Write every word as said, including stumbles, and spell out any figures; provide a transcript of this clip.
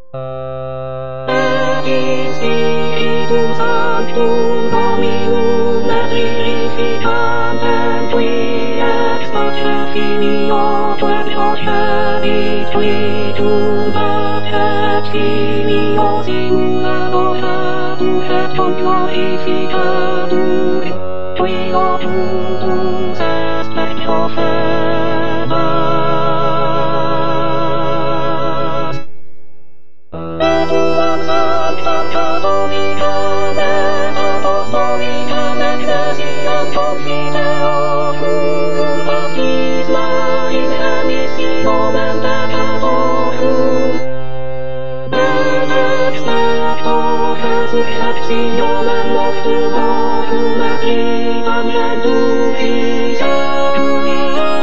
In Spiritu Sanctum Dominum et Vivificantem Tui ex Pater Filio et Spiritus Spiritum et Filio simulator et glorificatur Tui opus est per profetas Et uam sanctam catholicam et apostolicam ecclesiam confideo cum baptisma in remissionem peccatorum et expecto resurrectionem mortuorum et vitam reducis et